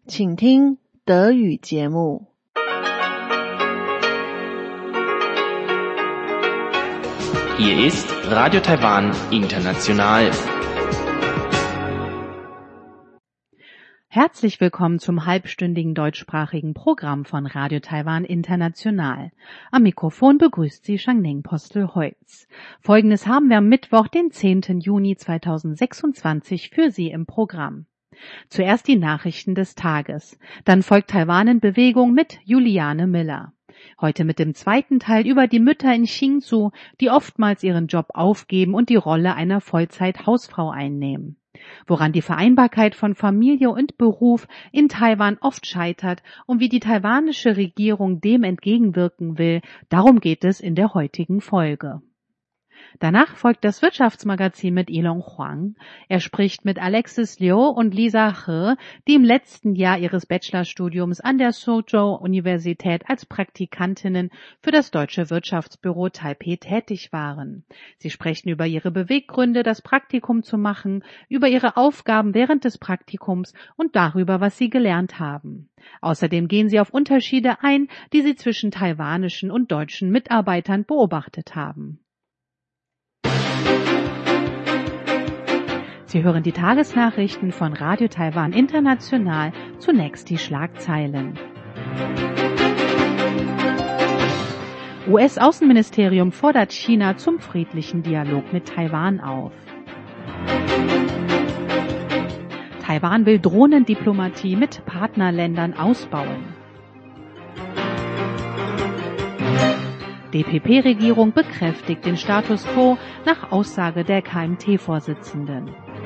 请听德语节目。 Hier ist Radio Taiwan International. Herzlich willkommen zum halbstündigen deutschsprachigen Programm von Radio Taiwan International. Am Mikrofon begrüßt Sie Shangning Postel-Holz. Folgendes haben wir am Mittwoch, den 10. Juni 2026 für Sie im Programm. Zuerst die Nachrichten des Tages. Dann folgt Taiwan in Bewegung mit Juliane Miller. Heute mit dem zweiten Teil über die Mütter in Hsinchu, die oftmals ihren Job aufgeben und die Rolle einer Vollzeit-Hausfrau einnehmen. Woran die Vereinbarkeit von Familie und Beruf in Taiwan oft scheitert und wie die taiwanische Regierung dem entgegenwirken will, darum geht es in der heutigen Folge. Danach folgt das Wirtschaftsmagazin mit Ilong Huang. Er spricht mit Alexis Liu und Lisa He, die im letzten Jahr ihres Bachelorstudiums an der Suzhou-Universität als Praktikantinnen für das Deutsche Wirtschaftsbüro Taipei tätig waren. Sie sprechen über ihre Beweggründe, das Praktikum zu machen, über ihre Aufgaben während des Praktikums und darüber, was sie gelernt haben. Außerdem gehen sie auf Unterschiede ein, die sie zwischen taiwanischen und deutschen Mitarbeitern beobachtet haben. Sie hören die Tagesnachrichten von Radio Taiwan International. Zunächst die Schlagzeilen. US-Außenministerium fordert China zum friedlichen Dialog mit Taiwan auf. Taiwan will Drohnendiplomatie mit Partnerländern ausbauen. DPP-Regierung bekräftigt den Status quo nach Aussage der KMT-Vorsitzenden.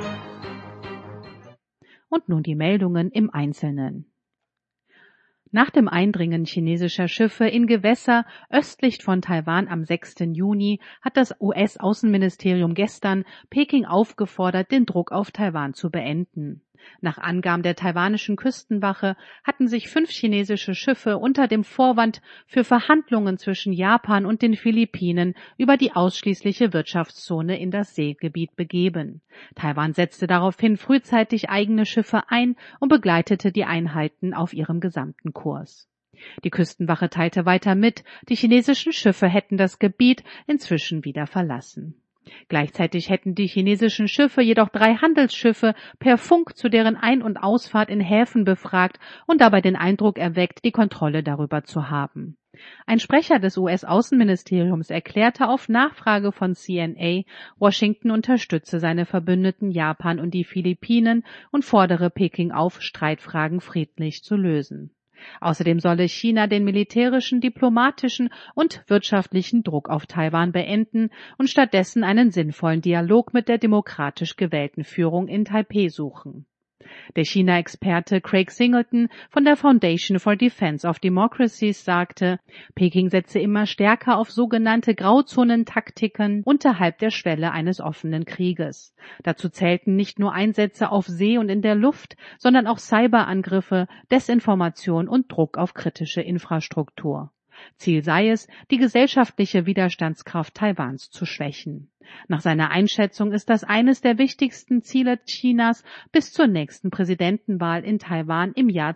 Und nun die Meldungen im Einzelnen. Nach dem Eindringen chinesischer Schiffe in Gewässer östlich von Taiwan am 6. Juni hat das US-Außenministerium gestern Peking aufgefordert, den Druck auf Taiwan zu beenden. Nach Angaben der taiwanischen Küstenwache hatten sich 5 chinesische Schiffe unter dem Vorwand für Verhandlungen zwischen Japan und den Philippinen über die ausschließliche Wirtschaftszone in das Seegebiet begeben. Taiwan setzte daraufhin frühzeitig eigene Schiffe ein und begleitete die Einheiten auf ihrem gesamten Kurs. Die Küstenwache teilte weiter mit, die chinesischen Schiffe hätten das Gebiet inzwischen wieder verlassen. Gleichzeitig hätten die chinesischen Schiffe jedoch 3 Handelsschiffe per Funk zu deren Ein- und Ausfahrt in Häfen befragt und dabei den Eindruck erweckt, die Kontrolle darüber zu haben. Ein Sprecher des US-Außenministeriums erklärte auf Nachfrage von CNA, Washington unterstütze seine Verbündeten Japan und die Philippinen und fordere Peking auf, Streitfragen friedlich zu lösen. Außerdem solle China den militärischen, diplomatischen und wirtschaftlichen Druck auf Taiwan beenden und stattdessen einen sinnvollen Dialog mit der demokratisch gewählten Führung in Taipei suchen. Der China-Experte Craig Singleton von der Foundation for Defense of Democracies sagte, Peking setze immer stärker auf sogenannte Grauzonentaktiken unterhalb der Schwelle eines offenen Krieges. Dazu zählten nicht nur Einsätze auf See und in der Luft, sondern auch Cyberangriffe, Desinformation und Druck auf kritische Infrastruktur. Ziel sei es, die gesellschaftliche Widerstandskraft Taiwans zu schwächen. Nach seiner Einschätzung ist das eines der wichtigsten Ziele Chinas bis zur nächsten Präsidentenwahl in Taiwan im Jahr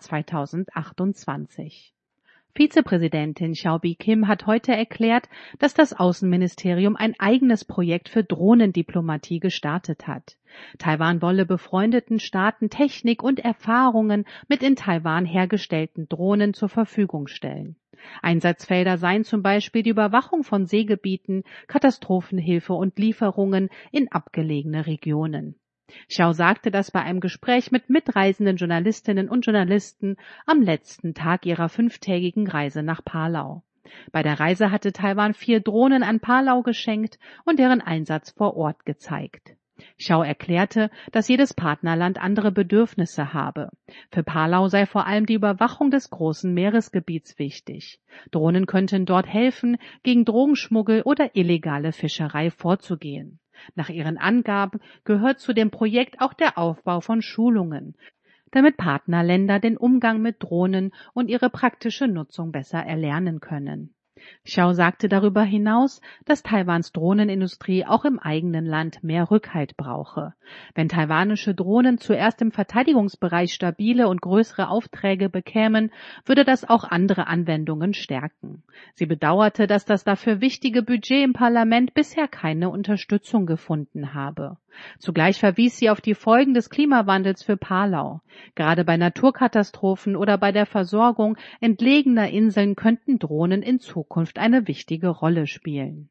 2028. Vizepräsidentin Xiaobi Kim hat heute erklärt, dass das Außenministerium ein eigenes Projekt für Drohnendiplomatie gestartet hat. Taiwan wolle befreundeten Staaten Technik und Erfahrungen mit in Taiwan hergestellten Drohnen zur Verfügung stellen. Einsatzfelder seien zum Beispiel die Überwachung von Seegebieten, Katastrophenhilfe und Lieferungen in abgelegene Regionen. Xiao sagte das bei einem Gespräch mit mitreisenden Journalistinnen und Journalisten am letzten Tag ihrer 5-tägigen Reise nach Palau. Bei der Reise hatte Taiwan 4 Drohnen an Palau geschenkt und deren Einsatz vor Ort gezeigt. Xiao erklärte, dass jedes Partnerland andere Bedürfnisse habe. Für Palau sei vor allem die Überwachung des großen Meeresgebiets wichtig. Drohnen könnten dort helfen, gegen Drogenschmuggel oder illegale Fischerei vorzugehen. Nach ihren Angaben gehört zu dem Projekt auch der Aufbau von Schulungen, damit Partnerländer den Umgang mit Drohnen und ihre praktische Nutzung besser erlernen können. Xiao sagte darüber hinaus, dass Taiwans Drohnenindustrie auch im eigenen Land mehr Rückhalt brauche. Wenn taiwanische Drohnen zuerst im Verteidigungsbereich stabile und größere Aufträge bekämen, würde das auch andere Anwendungen stärken. Sie bedauerte, dass das dafür wichtige Budget im Parlament bisher keine Unterstützung gefunden habe. Zugleich verwies sie auf die Folgen des Klimawandels für Palau. Gerade bei Naturkatastrophen oder bei der Versorgung entlegener Inseln könnten Drohnen in Zukunft eine wichtige Rolle spielen.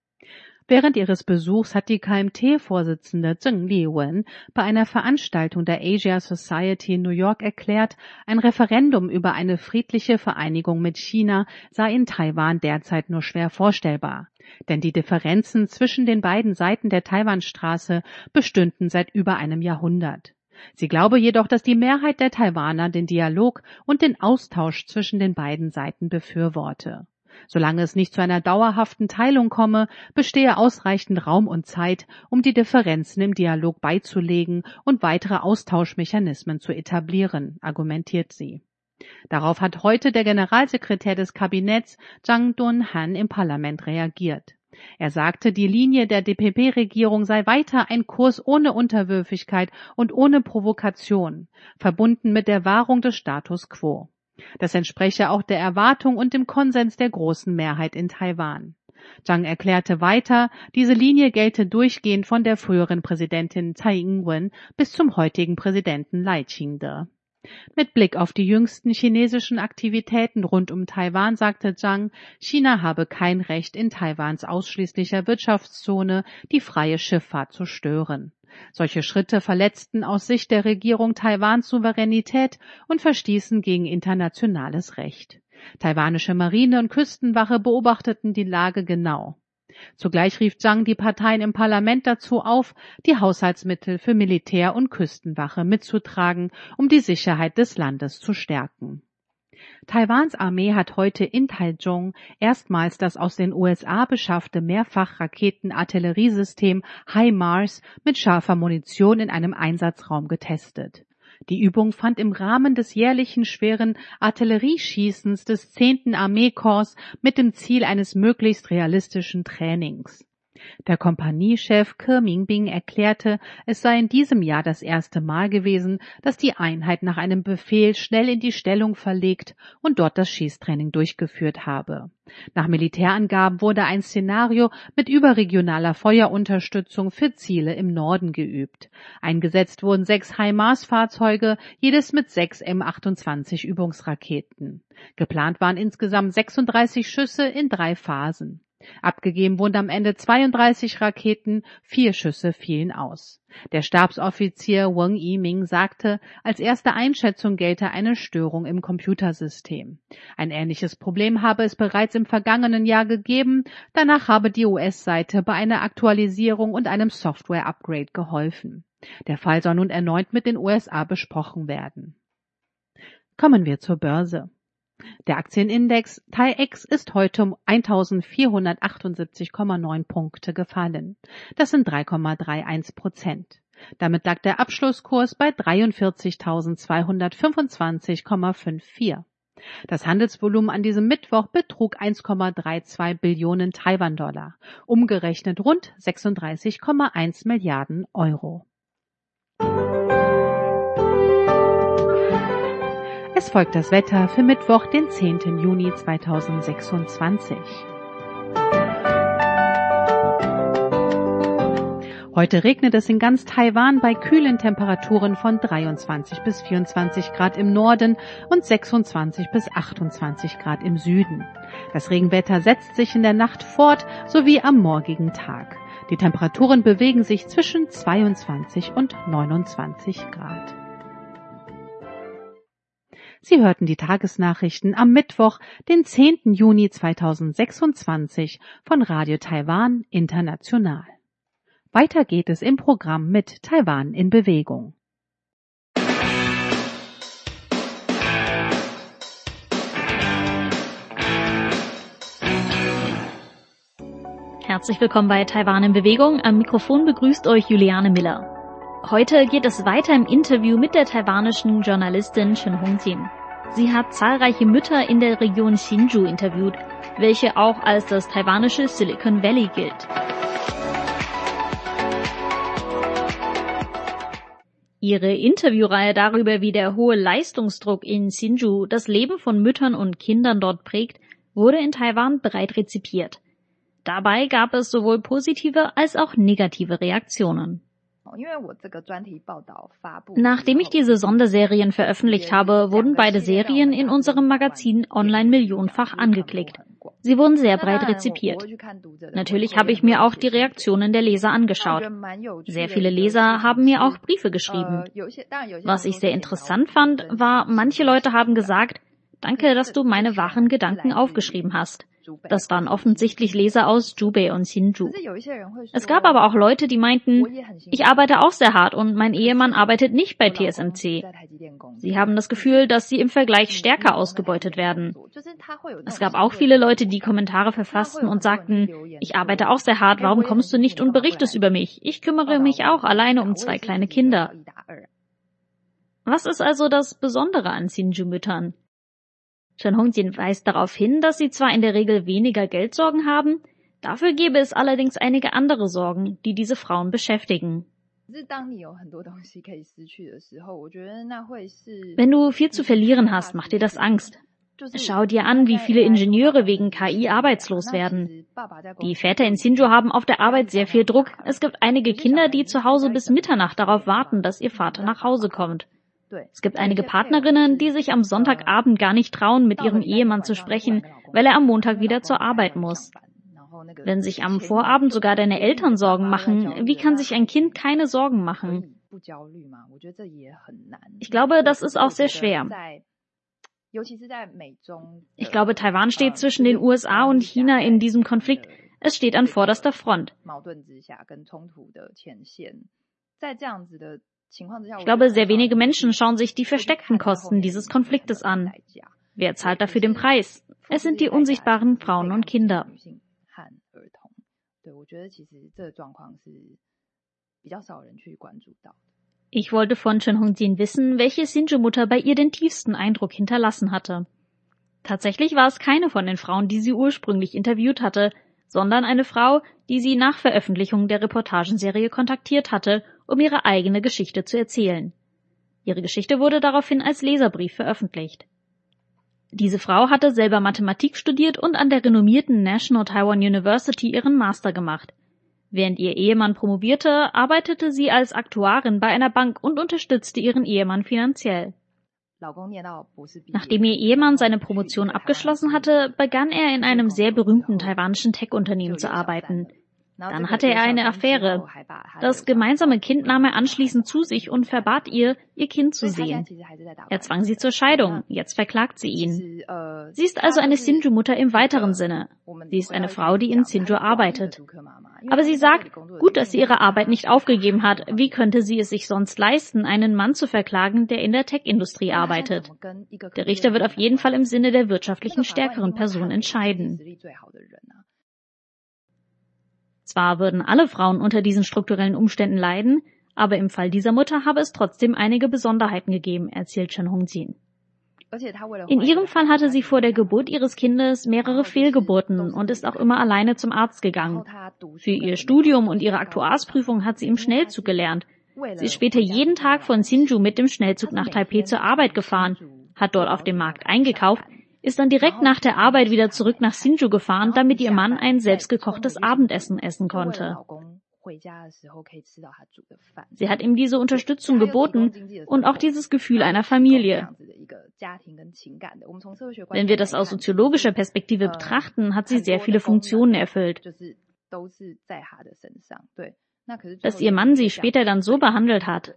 Während ihres Besuchs hat die KMT-Vorsitzende Zheng Liwen bei einer Veranstaltung der Asia Society in New York erklärt, ein Referendum über eine friedliche Vereinigung mit China sei in Taiwan derzeit nur schwer vorstellbar. Denn die Differenzen zwischen den beiden Seiten der Taiwanstraße bestünden seit über einem Jahrhundert. Sie glaube jedoch, dass die Mehrheit der Taiwaner den Dialog und den Austausch zwischen den beiden Seiten befürworte. Solange es nicht zu einer dauerhaften Teilung komme, bestehe ausreichend Raum und Zeit, um die Differenzen im Dialog beizulegen und weitere Austauschmechanismen zu etablieren, argumentiert sie. Darauf hat heute der Generalsekretär des Kabinetts Zhang Dun-han im Parlament reagiert. Er sagte, die Linie der DPP-Regierung sei weiter ein Kurs ohne Unterwürfigkeit und ohne Provokation, verbunden mit der Wahrung des Status quo. Das entspreche auch der Erwartung und dem Konsens der großen Mehrheit in Taiwan. Zhang erklärte weiter, diese Linie gelte durchgehend von der früheren Präsidentin Tsai Ing-wen bis zum heutigen Präsidenten Lai Ching-te. Mit Blick auf die jüngsten chinesischen Aktivitäten rund um Taiwan sagte Zhang, China habe kein Recht, in Taiwans ausschließlicher Wirtschaftszone die freie Schifffahrt zu stören. Solche Schritte verletzten aus Sicht der Regierung Taiwans Souveränität und verstießen gegen internationales Recht. Taiwanische Marine und Küstenwache beobachteten die Lage genau. Zugleich rief Zhang die Parteien im Parlament dazu auf, die Haushaltsmittel für Militär und Küstenwache mitzutragen, um die Sicherheit des Landes zu stärken. Taiwans Armee hat heute in Taichung erstmals das aus den USA beschaffte Mehrfachraketen-Artilleriesystem HIMARS mit scharfer Munition in einem Einsatzraum getestet. Die Übung fand im Rahmen des jährlichen schweren Artillerieschießens des 10. Armeekorps mit dem Ziel eines möglichst realistischen Trainings. Der Kompaniechef Ke Mingbing erklärte, es sei in diesem Jahr das erste Mal gewesen, dass die Einheit nach einem Befehl schnell in die Stellung verlegt und dort das Schießtraining durchgeführt habe. Nach Militärangaben wurde ein Szenario mit überregionaler Feuerunterstützung für Ziele im Norden geübt. Eingesetzt wurden 6 HIMARS-Fahrzeuge, jedes mit 6 M28 Übungsraketen. Geplant waren insgesamt 36 Schüsse in 3 Phasen. Abgegeben wurden am Ende 32 Raketen, 4 Schüsse fielen aus. Der Stabsoffizier Weng Yiming sagte, als erste Einschätzung gelte eine Störung im Computersystem. Ein ähnliches Problem habe es bereits im vergangenen Jahr gegeben, danach habe die US-Seite bei einer Aktualisierung und einem Software-Upgrade geholfen. Der Fall soll nun erneut mit den USA besprochen werden. Kommen wir zur Börse. Der Aktienindex TAIEX ist heute um 1.478,9 Punkte gefallen. Das sind 3,31%. Damit lag der Abschlusskurs bei 43.225,54. Das Handelsvolumen an diesem Mittwoch betrug 1,32 Billionen Taiwan-Dollar, umgerechnet rund 36,1 Milliarden Euro. Es folgt das Wetter für Mittwoch, den 10. Juni 2026. Heute regnet es in ganz Taiwan bei kühlen Temperaturen von 23 bis 24 Grad im Norden und 26 bis 28 Grad im Süden. Das Regenwetter setzt sich in der Nacht fort, sowie am morgigen Tag. Die Temperaturen bewegen sich zwischen 22 und 29 Grad. Sie hörten die Tagesnachrichten am Mittwoch, den 10. Juni 2026 von Radio Taiwan International. Weiter geht es im Programm mit Taiwan in Bewegung. Herzlich willkommen bei Taiwan in Bewegung. Am Mikrofon begrüßt euch Juliane Miller. Heute geht es weiter im Interview mit der taiwanischen Journalistin Chen Hongjin. Sie hat zahlreiche Mütter in der Region Hsinchu interviewt welche auch als das taiwanische Silicon Valley gilt. Ihre Interviewreihe darüber, wie der hohe Leistungsdruck in Hsinchu das Leben von Müttern und Kindern dort prägt, wurde in Taiwan breit rezipiert. Dabei gab es sowohl positive als auch negative Reaktionen. Nachdem ich diese Sonderserien veröffentlicht habe, wurden beide Serien in unserem Magazin online millionenfach angeklickt. Sie wurden sehr breit rezipiert. Natürlich habe ich mir auch die Reaktionen der Leser angeschaut. Sehr viele Leser haben mir auch Briefe geschrieben. Was ich sehr interessant fand, war, manche Leute haben gesagt, danke, dass du meine wahren Gedanken aufgeschrieben hast. Das waren offensichtlich Leser aus Zhubei und Hsinchu. Es gab aber auch Leute, die meinten, ich arbeite auch sehr hart und mein Ehemann arbeitet nicht bei TSMC. Sie haben das Gefühl, dass sie im Vergleich stärker ausgebeutet werden. Es gab auch viele Leute, die Kommentare verfassten und sagten, ich arbeite auch sehr hart, warum kommst du nicht und berichtest über mich? Ich kümmere mich auch alleine um 2 kleine Kinder. Was ist also das Besondere an Hsinchu-Müttern? Chen Hongjin weist darauf hin, dass sie zwar in der Regel weniger Geldsorgen haben, dafür gäbe es allerdings einige andere Sorgen, die diese Frauen beschäftigen. Wenn du viel zu verlieren hast, macht dir das Angst. Schau dir an, wie viele Ingenieure wegen KI arbeitslos werden. Die Väter in Hsinchu haben auf der Arbeit sehr viel Druck. Es gibt einige Kinder, die zu Hause bis Mitternacht darauf warten, dass ihr Vater nach Hause kommt. Es gibt einige Partnerinnen, die sich am Sonntagabend gar nicht trauen, mit ihrem Ehemann zu sprechen, weil er am Montag wieder zur Arbeit muss. Wenn sich am Vorabend sogar deine Eltern Sorgen machen, wie kann sich ein Kind keine Sorgen machen? Ich glaube, das ist auch sehr schwer. Ich glaube, Taiwan steht zwischen den USA und China in diesem Konflikt. Es steht an vorderster Front. Ich glaube, sehr wenige Menschen schauen sich die versteckten Kosten dieses Konfliktes an. Wer zahlt dafür den Preis? Es sind die unsichtbaren Frauen und Kinder. Ich wollte von Chen Hongjin wissen, welche Hsinchu-Mutter bei ihr den tiefsten Eindruck hinterlassen hatte. Tatsächlich war es keine von den Frauen, die sie ursprünglich interviewt hatte, sondern eine Frau, die sie nach Veröffentlichung der Reportagenserie kontaktiert hatte, um ihre eigene Geschichte zu erzählen. Ihre Geschichte wurde daraufhin als Leserbrief veröffentlicht. Diese Frau hatte selber Mathematik studiert und an der renommierten National Taiwan University ihren Master gemacht. Während ihr Ehemann promovierte, arbeitete sie als Aktuarin bei einer Bank und unterstützte ihren Ehemann finanziell. Nachdem ihr Ehemann seine Promotion abgeschlossen hatte, begann er in einem sehr berühmten taiwanischen Tech-Unternehmen zu arbeiten. Dann hatte er eine Affäre. Das gemeinsame Kind nahm er anschließend zu sich und verbat ihr, ihr Kind zu sehen. Er zwang sie zur Scheidung. Jetzt verklagt sie ihn. Sie ist also eine Hsinchu-Mutter im weiteren Sinne. Sie ist eine Frau, die in Hsinchu arbeitet. Aber sie sagt, gut, dass sie ihre Arbeit nicht aufgegeben hat. Wie könnte sie es sich sonst leisten, einen Mann zu verklagen, der in der Tech-Industrie arbeitet? Der Richter wird auf jeden Fall im Sinne der wirtschaftlichen stärkeren Person entscheiden. Zwar würden alle Frauen unter diesen strukturellen Umständen leiden, aber im Fall dieser Mutter habe es trotzdem einige Besonderheiten gegeben, erzählt Chen Hongjin. In ihrem Fall hatte sie vor der Geburt ihres Kindes mehrere Fehlgeburten und ist auch immer alleine zum Arzt gegangen. Für ihr Studium und ihre Aktuarsprüfung hat sie im Schnellzug gelernt. Sie ist später jeden Tag von Hsinchu mit dem Schnellzug nach Taipeh zur Arbeit gefahren, hat dort auf dem Markt eingekauft, ist dann direkt nach der Arbeit wieder zurück nach Hsinchu gefahren, damit ihr Mann ein selbstgekochtes Abendessen essen konnte. Sie hat ihm diese Unterstützung geboten und auch dieses Gefühl einer Familie. Wenn wir das aus soziologischer Perspektive betrachten, hat sie sehr viele Funktionen erfüllt. Dass ihr Mann sie später dann so behandelt hat.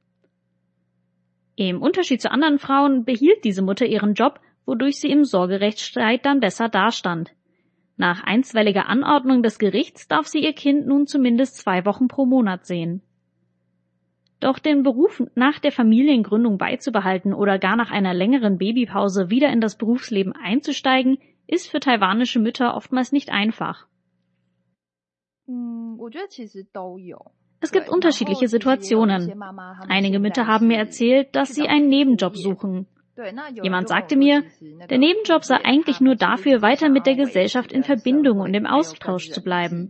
Im Unterschied zu anderen Frauen behielt diese Mutter ihren Job, wodurch sie im Sorgerechtsstreit dann besser dastand. Nach einstweiliger Anordnung des Gerichts darf sie ihr Kind nun zumindest 2 Wochen pro Monat sehen. Doch den Beruf nach der Familiengründung beizubehalten oder gar nach einer längeren Babypause wieder in das Berufsleben einzusteigen, ist für taiwanische Mütter oftmals nicht einfach. Es gibt unterschiedliche Situationen. Einige Mütter haben mir erzählt, dass sie einen Nebenjob suchen. Jemand sagte mir, der Nebenjob sei eigentlich nur dafür, weiter mit der Gesellschaft in Verbindung und im Austausch zu bleiben.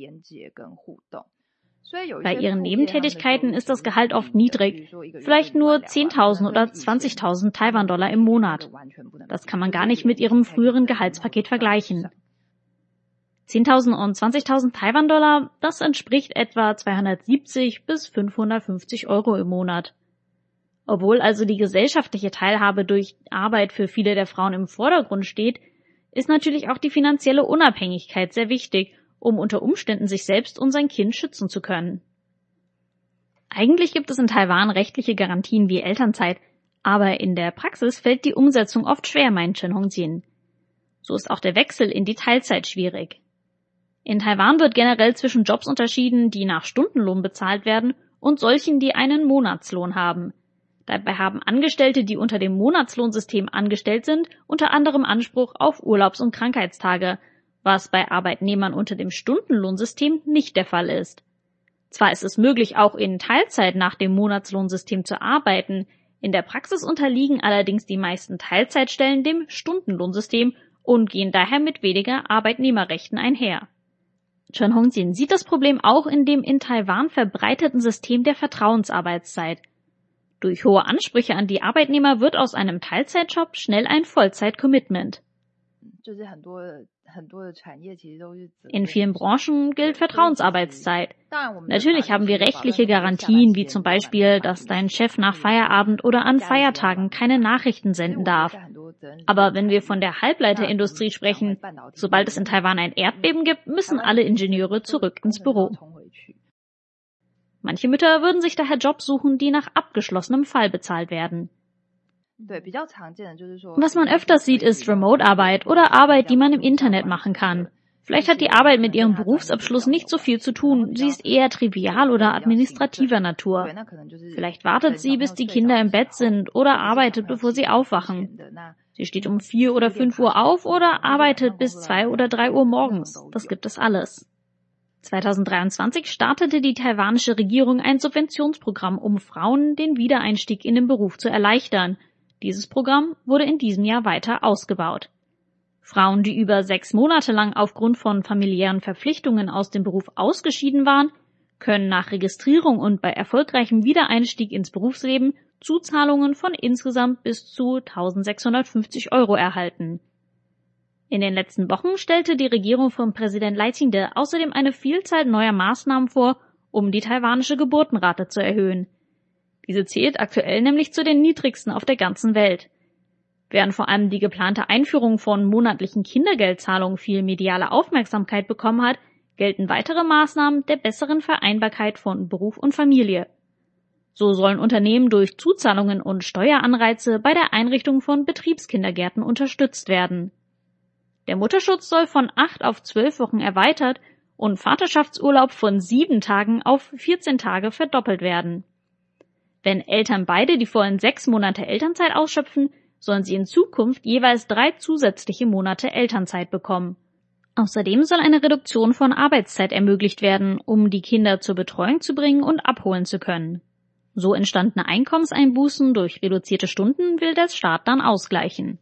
Bei ihren Nebentätigkeiten ist das Gehalt oft niedrig, vielleicht nur 10.000 oder 20.000 Taiwan-Dollar im Monat. Das kann man gar nicht mit ihrem früheren Gehaltspaket vergleichen. 10.000 und 20.000 Taiwan-Dollar, das entspricht etwa 270 bis 550 Euro im Monat. Obwohl also die gesellschaftliche Teilhabe durch Arbeit für viele der Frauen im Vordergrund steht, ist natürlich auch die finanzielle Unabhängigkeit sehr wichtig, um unter Umständen sich selbst und sein Kind schützen zu können. Eigentlich gibt es in Taiwan rechtliche Garantien wie Elternzeit, aber in der Praxis fällt die Umsetzung oft schwer, meint Chen Hongjin. So ist auch der Wechsel in die Teilzeit schwierig. In Taiwan wird generell zwischen Jobs unterschieden, die nach Stundenlohn bezahlt werden, und solchen, die einen Monatslohn haben. Dabei haben Angestellte, die unter dem Monatslohnsystem angestellt sind, unter anderem Anspruch auf Urlaubs- und Krankheitstage, was bei Arbeitnehmern unter dem Stundenlohnsystem nicht der Fall ist. Zwar ist es möglich, auch in Teilzeit nach dem Monatslohnsystem zu arbeiten, in der Praxis unterliegen allerdings die meisten Teilzeitstellen dem Stundenlohnsystem und gehen daher mit weniger Arbeitnehmerrechten einher. Chen Hongjin sieht das Problem auch in dem in Taiwan verbreiteten System der Vertrauensarbeitszeit. Durch hohe Ansprüche an die Arbeitnehmer wird aus einem Teilzeitjob schnell ein Vollzeit-Commitment. In vielen Branchen gilt Vertrauensarbeitszeit. Natürlich haben wir rechtliche Garantien, wie zum Beispiel, dass dein Chef nach Feierabend oder an Feiertagen keine Nachrichten senden darf. Aber wenn wir von der Halbleiterindustrie sprechen, sobald es in Taiwan ein Erdbeben gibt, müssen alle Ingenieure zurück ins Büro. Manche Mütter würden sich daher Jobs suchen, die nach abgeschlossenem Fall bezahlt werden. Was man öfters sieht, ist Remote-Arbeit oder Arbeit, die man im Internet machen kann. Vielleicht hat die Arbeit mit ihrem Berufsabschluss nicht so viel zu tun, sie ist eher trivial oder administrativer Natur. Vielleicht wartet sie, bis die Kinder im Bett sind oder arbeitet, bevor sie aufwachen. Sie steht um 4 oder 5 Uhr auf oder arbeitet bis 2 oder 3 Uhr morgens. Das gibt es alles. 2023 startete die taiwanische Regierung ein Subventionsprogramm, um Frauen den Wiedereinstieg in den Beruf zu erleichtern. Dieses Programm wurde in diesem Jahr weiter ausgebaut. Frauen, die über 6 Monate lang aufgrund von familiären Verpflichtungen aus dem Beruf ausgeschieden waren, können nach Registrierung und bei erfolgreichem Wiedereinstieg ins Berufsleben Zuzahlungen von insgesamt bis zu 1.650 Euro erhalten. In den letzten Wochen stellte die Regierung von Präsident Lai Ching-te außerdem eine Vielzahl neuer Maßnahmen vor, um die taiwanische Geburtenrate zu erhöhen. Diese zählt aktuell nämlich zu den niedrigsten auf der ganzen Welt. Während vor allem die geplante Einführung von monatlichen Kindergeldzahlungen viel mediale Aufmerksamkeit bekommen hat, gelten weitere Maßnahmen der besseren Vereinbarkeit von Beruf und Familie. So sollen Unternehmen durch Zuzahlungen und Steueranreize bei der Einrichtung von Betriebskindergärten unterstützt werden. Der Mutterschutz soll von 8 auf 12 Wochen erweitert und Vaterschaftsurlaub von 7 Tagen auf 14 Tage verdoppelt werden. Wenn Eltern beide die vollen 6 Monate Elternzeit ausschöpfen, sollen sie in Zukunft jeweils 3 zusätzliche Monate Elternzeit bekommen. Außerdem soll eine Reduktion von Arbeitszeit ermöglicht werden, um die Kinder zur Betreuung zu bringen und abholen zu können. So entstandene Einkommenseinbußen durch reduzierte Stunden will der Staat dann ausgleichen.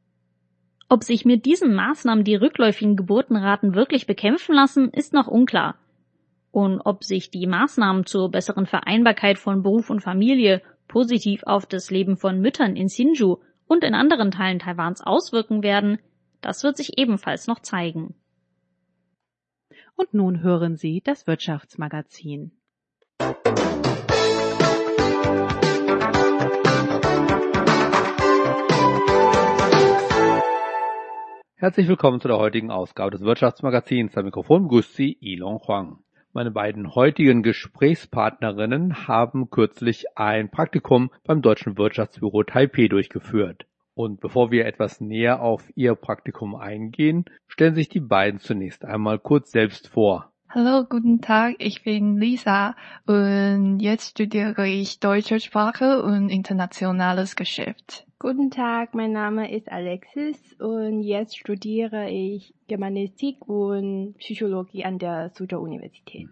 Ob sich mit diesen Maßnahmen die rückläufigen Geburtenraten wirklich bekämpfen lassen, ist noch unklar. Und ob sich die Maßnahmen zur besseren Vereinbarkeit von Beruf und Familie positiv auf das Leben von Müttern in Hsinchu und in anderen Teilen Taiwans auswirken werden, das wird sich ebenfalls noch zeigen. Und nun hören Sie das Wirtschaftsmagazin. Herzlich willkommen zu der heutigen Ausgabe des Wirtschaftsmagazins. Am Mikrofon begrüßt Sie Yilong Huang. Meine beiden heutigen Gesprächspartnerinnen haben kürzlich ein Praktikum beim Deutschen Wirtschaftsbüro Taipei durchgeführt. Und bevor wir etwas näher auf ihr Praktikum eingehen, stellen sich die beiden zunächst einmal kurz selbst vor. Hallo, guten Tag, ich bin Lisa und jetzt studiere ich deutsche Sprache und internationales Geschäft. Guten Tag, mein Name ist Alexis und jetzt studiere ich Germanistik und Psychologie an der Suzhou-Universität.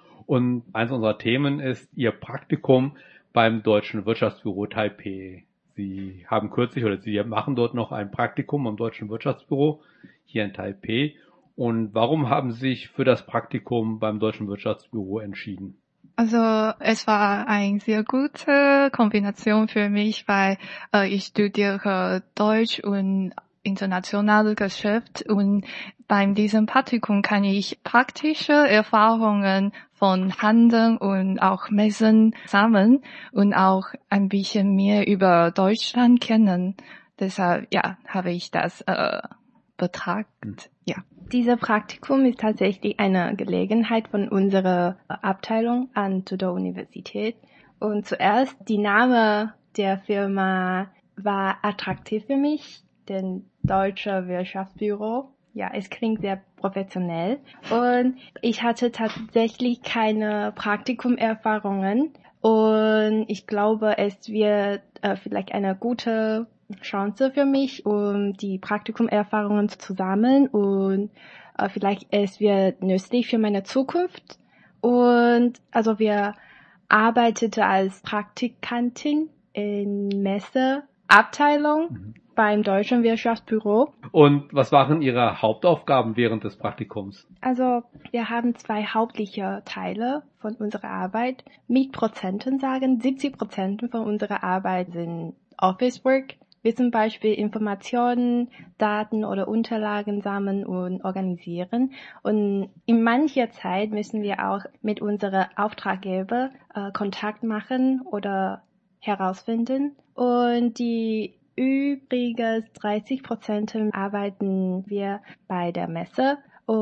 Und eins unserer Themen ist Ihr Praktikum beim Deutschen Wirtschaftsbüro Taipei. Sie haben kürzlich oder Sie machen dort noch ein Praktikum am Deutschen Wirtschaftsbüro hier in Taipei. Und warum haben Sie sich für das Praktikum beim Deutschen Wirtschaftsbüro entschieden? Also es war eine sehr gute Kombination für mich, weil ich studiere Deutsch und internationales Geschäft und bei diesem Praktikum kann ich praktische Erfahrungen von Handeln und auch Messen sammeln und auch ein bisschen mehr über Deutschland kennen. Deshalb, ja, habe ich das betrachtet, ja. Dieses Praktikum ist tatsächlich eine Gelegenheit von unserer Abteilung an der Universität. Und zuerst, die Name der Firma war attraktiv für mich, denn Deutsche Wirtschaftsbüro. Ja, es klingt sehr professionell. Und ich hatte tatsächlich keine Praktikumerfahrungen. Und ich glaube, es wird vielleicht eine gute Chance für mich, um die Praktikumerfahrungen zu sammeln und vielleicht es wird nützlich für meine Zukunft. Und also wir arbeiteten als Praktikantin in Messeabteilung beim Deutschen Wirtschaftsbüro. Und was waren Ihre Hauptaufgaben während des Praktikums? Also wir haben zwei hauptliche Teile von unserer Arbeit. Mit Prozenten sagen, 70% von unserer Arbeit sind Office Work, wie zum Beispiel Informationen, Daten oder Unterlagen sammeln und organisieren. Und in mancher Zeit müssen wir auch mit unserer Auftraggeber Kontakt machen oder herausfinden. Und die übrigen 30% arbeiten wir bei der Messe.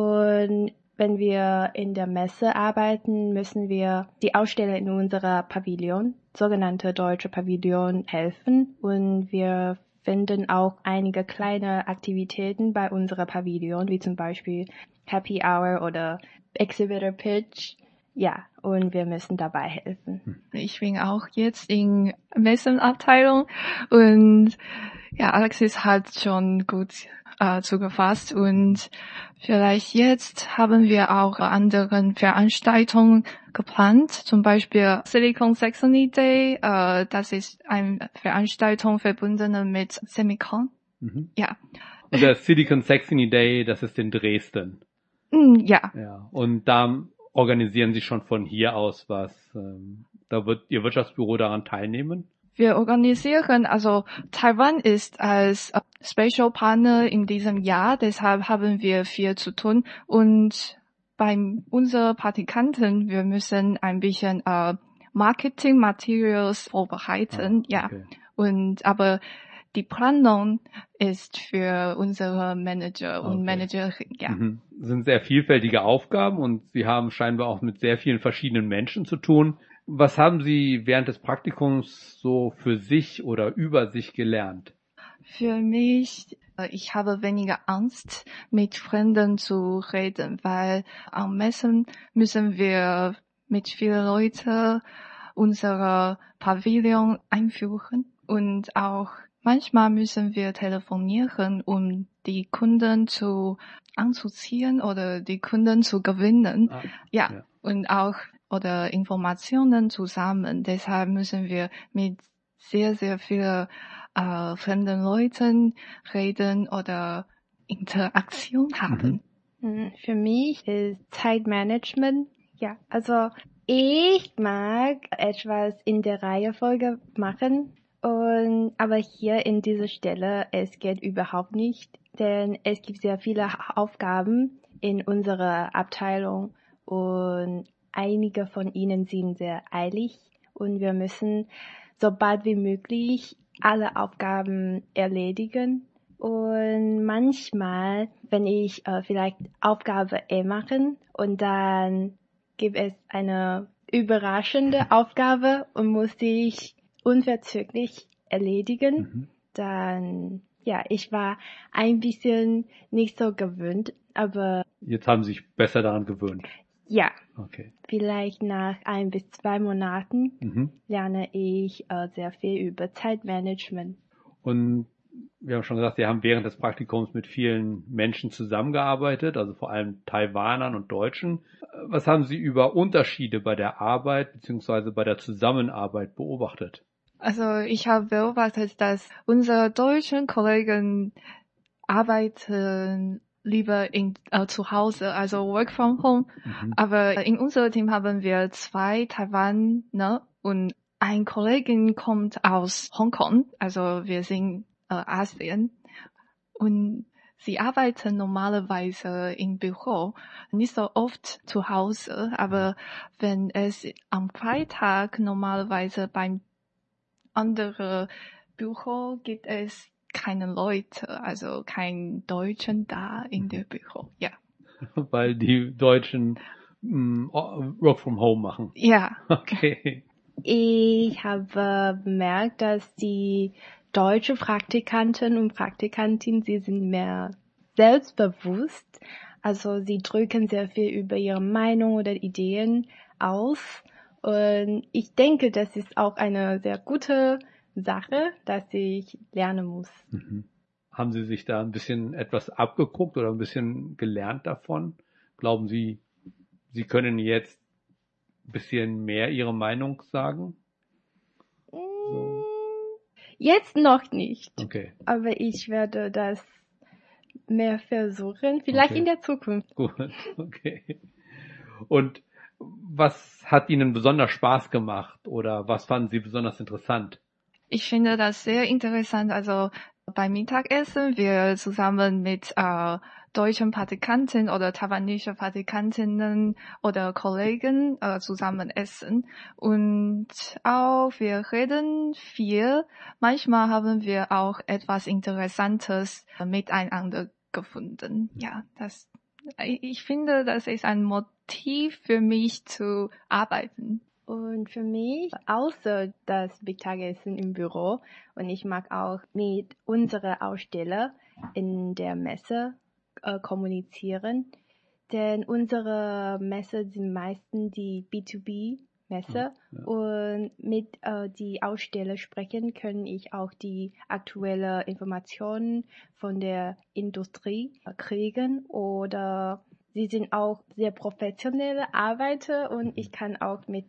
Und wenn wir in der Messe arbeiten, müssen wir die Aussteller in unserer Pavillon, sogenannte Deutsche Pavillon, helfen. Und wir finden auch einige kleine Aktivitäten bei unserer Pavillon, wie zum Beispiel Happy Hour oder Exhibitor Pitch. Ja, und wir müssen dabei helfen. Ich bin auch jetzt in Messenabteilung und ja, Alexis hat schon gut zugefasst und vielleicht jetzt haben wir auch anderen Veranstaltungen geplant, zum Beispiel Silicon Saxony Day, das ist eine Veranstaltung verbunden mit Semicon. Ja. Und der Silicon Saxony Day, das ist in Dresden. Ja. Ja. Und da organisieren Sie schon von hier aus was? Da wird Ihr Wirtschaftsbüro daran teilnehmen? Wir organisieren, also Taiwan ist als Special Partner in diesem Jahr, deshalb haben wir viel zu tun und bei unseren Praktikanten, wir müssen ein bisschen Marketing Materials vorbereiten, ja. Und aber die Planung ist für unsere Manager und Managerin, ja. Das sind sehr vielfältige Aufgaben und Sie haben scheinbar auch mit sehr vielen verschiedenen Menschen zu tun. Was haben Sie während des Praktikums so für sich oder über sich gelernt? Für mich, ich habe weniger Angst, mit Fremden zu reden, weil am Messen müssen wir mit vielen Leuten unsere Pavillon einführen und auch manchmal müssen wir telefonieren, um die Kunden anzuziehen oder die Kunden zu gewinnen. Ja, und auch oder Informationen zusammen. Deshalb müssen wir mit sehr, sehr vielen fremden Leuten reden oder Interaktion haben. Für mich ist Zeitmanagement, ja, also ich mag etwas in der Reihenfolge machen. Aber hier in dieser Stelle, es geht überhaupt nicht, denn es gibt sehr viele Aufgaben in unserer Abteilung und einige von ihnen sind sehr eilig und wir müssen so bald wie möglich alle Aufgaben erledigen. Und manchmal, wenn ich vielleicht Aufgabe machen und dann gibt es eine überraschende Aufgabe und muss ich unverzüglich erledigen, dann, ja, ich war ein bisschen nicht so gewöhnt, aber jetzt haben Sie sich besser daran gewöhnt. Ja, okay. Vielleicht nach 1 bis 2 Monaten lerne ich sehr viel über Zeitmanagement. Und wir haben schon gesagt, Sie haben während des Praktikums mit vielen Menschen zusammengearbeitet, also vor allem Taiwanern und Deutschen. Was haben Sie über Unterschiede bei der Arbeit bzw. bei der Zusammenarbeit beobachtet? Also ich habe beobachtet, dass unsere deutschen Kollegen arbeiten lieber zu Hause, also work from home. Aber in unserem Team haben wir 2 Taiwaner und ein Kollege kommt aus Hongkong, also wir sind Asien. Und sie arbeiten normalerweise im Büro, nicht so oft zu Hause, aber wenn es am Freitag normalerweise beim anderen Büro gibt es keine Leute, also kein Deutschen da in der Büro, ja. Weil die Deutschen Work from Home machen. Ja. Okay. Ich habe bemerkt, dass die deutsche Praktikanten und Praktikantinnen, sie sind mehr selbstbewusst. Also sie drücken sehr viel über ihre Meinung oder Ideen aus. Und ich denke, das ist auch eine sehr gute Sache, dass ich lernen muss. Haben Sie sich da ein bisschen etwas abgeguckt oder ein bisschen gelernt davon? Glauben Sie, Sie können jetzt ein bisschen mehr Ihre Meinung sagen? So. Jetzt noch nicht. Okay. Aber ich werde das mehr versuchen, vielleicht in der Zukunft. Gut, okay. Und was hat Ihnen besonders Spaß gemacht oder was fanden Sie besonders interessant? Ich finde das sehr interessant. Also beim Mittagessen wir zusammen mit deutschen Praktikanten oder taiwanesischen Praktikantinnen oder Kollegen zusammen essen. Und auch wir reden viel. Manchmal haben wir auch etwas Interessantes miteinander gefunden. Ja, ich finde, das ist ein Motiv für mich zu arbeiten. Und für mich, außer das Mittagessen im Büro, und ich mag auch mit unserer Aussteller in der Messe kommunizieren, denn unsere Messe sind meistens die B2B-Messe und mit die Aussteller sprechen können ich auch die aktuelle Informationen von der Industrie kriegen oder sie sind auch sehr professionelle Arbeiter und ich kann auch mit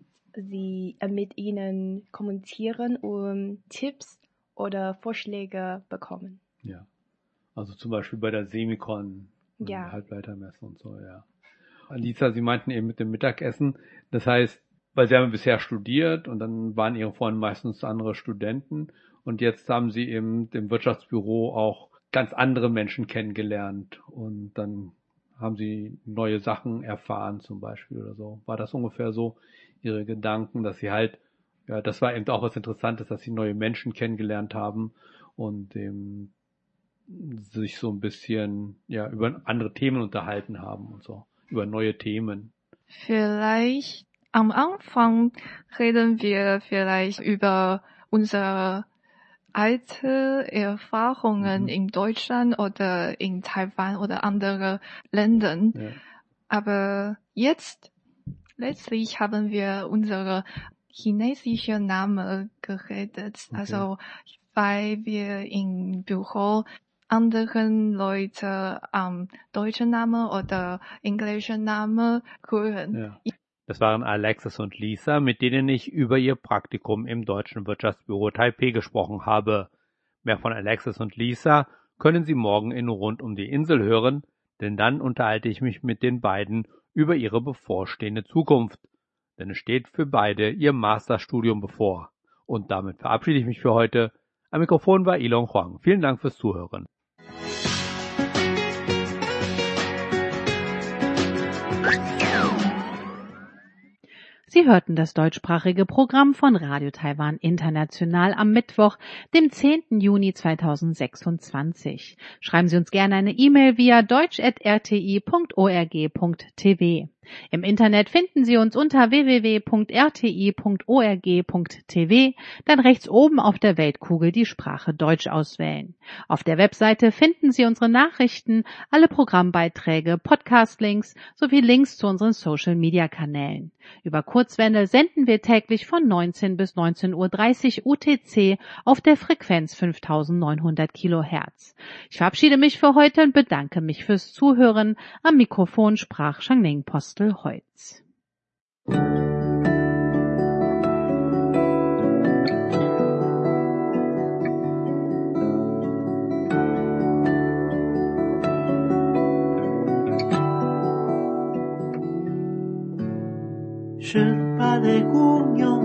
ihnen kommunizieren und Tipps oder Vorschläge bekommen. Ja, also zum Beispiel bei der Semicon, Ja. Halbleitermesse und so, ja. Lisa, Sie meinten eben mit dem Mittagessen, das heißt, weil Sie haben bisher studiert und dann waren Ihre Freunde meistens andere Studenten und jetzt haben Sie eben im Wirtschaftsbüro auch ganz andere Menschen kennengelernt und dann haben Sie neue Sachen erfahren zum Beispiel oder so. War das ungefähr so Ihre Gedanken, dass Sie halt, ja, das war eben auch was Interessantes, dass Sie neue Menschen kennengelernt haben und sich so ein bisschen, ja, über andere Themen unterhalten haben und so, über neue Themen. Vielleicht am Anfang reden wir vielleicht über unsere alte Erfahrungen in Deutschland oder in Taiwan oder andere Ländern. Ja. Aber jetzt, letztlich haben wir unsere chinesische Name geredet. Okay. Also, weil wir im Büro anderen Leute deutschen Namen oder englischen Namen hören. Ja. Das waren Alexis und Lisa, mit denen ich über ihr Praktikum im Deutschen Wirtschaftsbüro Taipeh gesprochen habe. Mehr von Alexis und Lisa können Sie morgen in Rund um die Insel hören, denn dann unterhalte ich mich mit den beiden über ihre bevorstehende Zukunft. Denn es steht für beide ihr Masterstudium bevor. Und damit verabschiede ich mich für heute. Am Mikrofon war Ilon Huang. Vielen Dank fürs Zuhören. Sie hörten das deutschsprachige Programm von Radio Taiwan International am Mittwoch, dem 10. Juni 2026. Schreiben Sie uns gerne eine E-Mail via deutsch@rti.org.tv. Im Internet finden Sie uns unter www.rti.org.tv, dann rechts oben auf der Weltkugel die Sprache Deutsch auswählen. Auf der Webseite finden Sie unsere Nachrichten, alle Programmbeiträge, Podcast-Links sowie Links zu unseren Social-Media-Kanälen. Über Kurzwelle senden wir täglich von 19 bis 19:30 Uhr UTC auf der Frequenz 5900 Kilohertz. Ich verabschiede mich für heute und bedanke mich fürs Zuhören. Am Mikrofon sprach Shangning Postel-Holz. de junio